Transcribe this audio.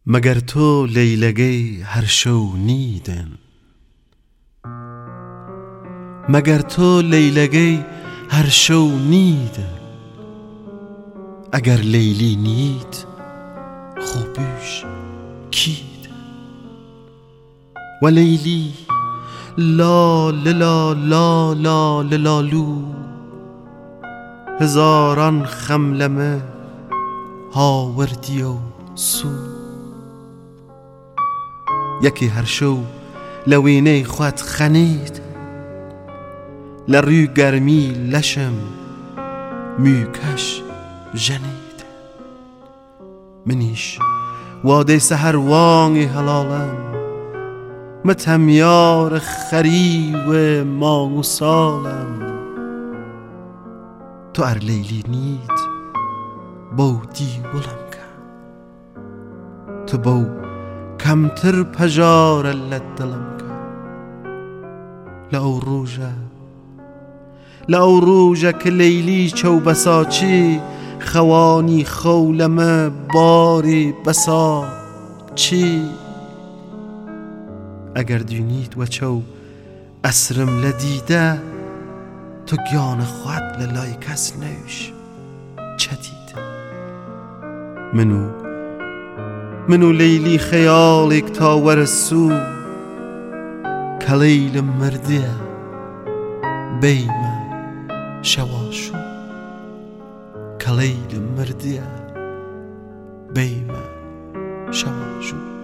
مەگەر تۆ لەیلەگەی هەر شەو نیدن، مەگەر تۆ لەیلەگەی هەر شەو نیدن، ئەگەر لەیلی نیت خۆبوش کیدن. و لەیلی لا للا لا لا لالو، هزاران خەملەمە هاوردی و سوو. یەکی هەر شەو لە وێنەی خوات خەنید، لە ڕووی گەرمی لەشم موکەش ژەنید. منیش وادەی سەهەر وانگی هەڵاڵم، مەتەمیار خەریوە مانگ و ساڵم. تۆ ئەر لەیلی نیت بەو دیوڵم کە، تۆ بەو کەمتر پەژارە لە دڵم کە. لە ئەو ڕۆژە کە لەیلی چەو بەساچی، خەوانی خەولەمە باری بەساچی. ئەگەر دوێنیت وە چەو ئەسرم لە دیدە، تۆ گیانە خوات لە لای کەس نەوش چەدیدە. من و لەیلی خەیاڵێک تا وەرە سوو، کە لەیلم مردیە بەیمە شەواشوو. کە لەیلم مردیە بەیمە شەواشوو.